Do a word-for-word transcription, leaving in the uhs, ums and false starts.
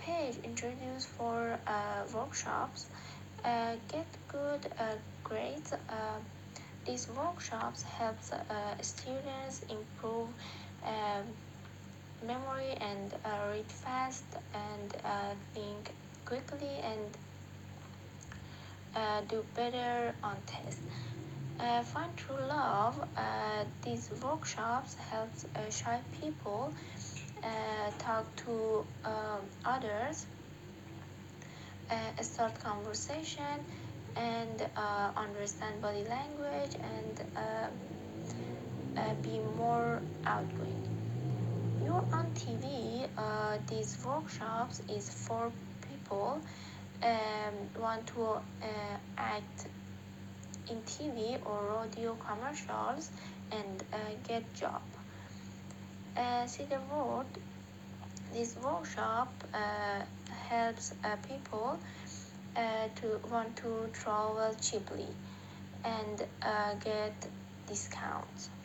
page introduced for uh, workshops. Uh, get good uh, grades. Uh, these workshops helps uh, students improve um, memory and uh, read fast and uh, think quickly and uh, do better on tests. Uh, find true love. Uh, these workshops help uh, shy people uh, talk to um, others, uh, start conversation, and uh, understand body language and uh, uh, be more outgoing. You're on T V. Uh, these workshops is for people um, want to uh, act in T V or radio commercials and uh, get job. Uh, see the word. This workshop uh, helps uh, people uh, to want to travel cheaply and uh, get discounts.